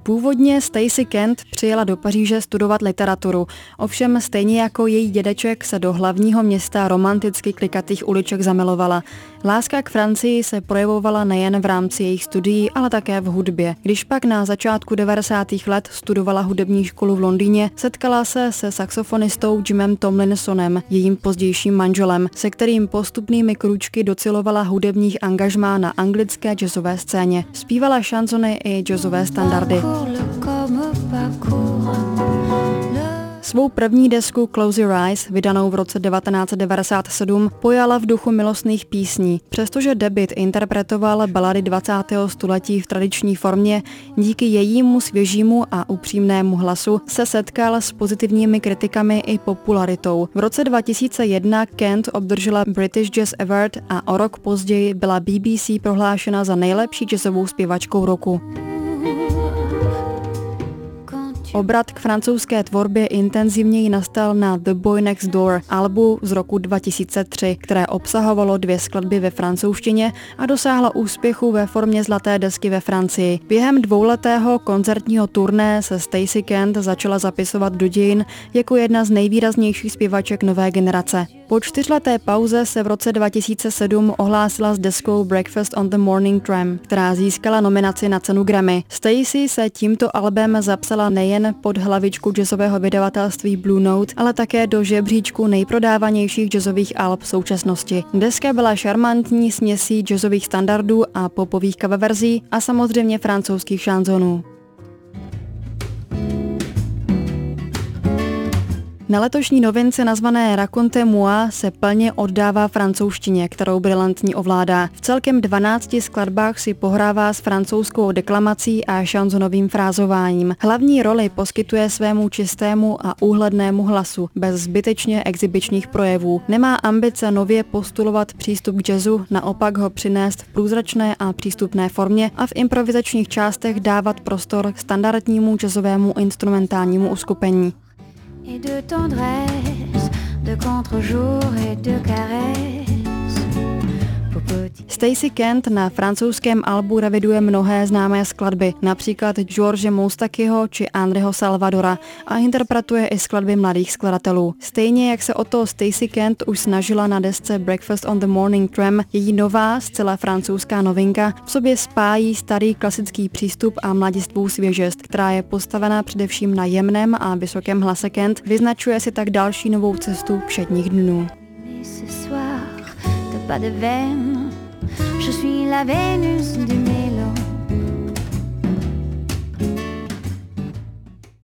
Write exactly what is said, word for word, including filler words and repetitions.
Původně Stacey Kent přijela do Paříže studovat literaturu, ovšem stejně jako její dědeček se do hlavního města romanticky klikatých uliček zamilovala. Láska k Francii se projevovala nejen v rámci jejich studií, ale také v hudbě. Když pak na začátku devadesátých let studovala hudební školu v Londýně, setkala se se saxofonistou Jimem Tomlinsonem, jejím pozdějším manželem, se kterým postupnými krůčky docilovala hudebních angažmá na anglické jazzové scéně. Zpívala šansony i jazzové standardy. Svou první desku Close Your Eyes, vydanou v roce devatenáct set devadesát sedm, pojala v duchu milostných písní. Přestože debut interpretoval balady dvacátého století v tradiční formě, díky jejímu svěžímu a upřímnému hlasu se setkal s pozitivními kritikami i popularitou. V roce dva tisíce jedna Kent obdržela British Jazz Award a o rok později byla B B C prohlášena za nejlepší jazzovou zpěvačkou roku. Obrat k francouzské tvorbě intenzivněji nastal na The Boy Next Door, albu z roku dva tisíce tři, které obsahovalo dvě skladby ve francouzštině a dosáhlo úspěchu ve formě zlaté desky ve Francii. Během dvouletého koncertního turné se Stacey Kent začala zapisovat do dějin jako jedna z nejvýraznějších zpěvaček nové generace. Po čtyřleté pauze se v roce dva tisíce sedm ohlásila s deskou Breakfast on the Morning Tram, která získala nominaci na cenu Grammy. Stacey se tímto albem zapsala nejen pod hlavičku jazzového vydavatelství Blue Note, ale také do žebříčku nejprodávanějších jazzových alb současnosti. Deska byla šarmantní směsí jazzových standardů a popových coververzí a samozřejmě francouzských šanzonů. Na letošní novince nazvané Raconte moi se plně oddává francouzštině, kterou brilantní ovládá. V celkem dvanácti skladbách si pohrává s francouzskou deklamací a šanzonovým frázováním. Hlavní roli poskytuje svému čistému a úhlednému hlasu, bez zbytečně exhibičních projevů. Nemá ambice nově postulovat přístup k jazzu, naopak ho přinést v průzračné a přístupné formě a v improvizačních částech dávat prostor standardnímu jazzovému instrumentálnímu uskupení. Et de tendresse, de contre-jour et de caresse. Stacey Kent na francouzském albu reviduje mnohé známé skladby, například George Moustakyho či Andreho Salvadora, a interpretuje i skladby mladých skladatelů. Stejně jak se o to Stacey Kent už snažila na desce Breakfast on the Morning Tram, její nová, zcela francouzská novinka v sobě spájí starý klasický přístup a mladistvou svěžest, která je postavená především na jemném a vysokém hlase Kent, vyznačuje si tak další novou cestu všedních dnů. Pas de veine, je suis la Vénus de mes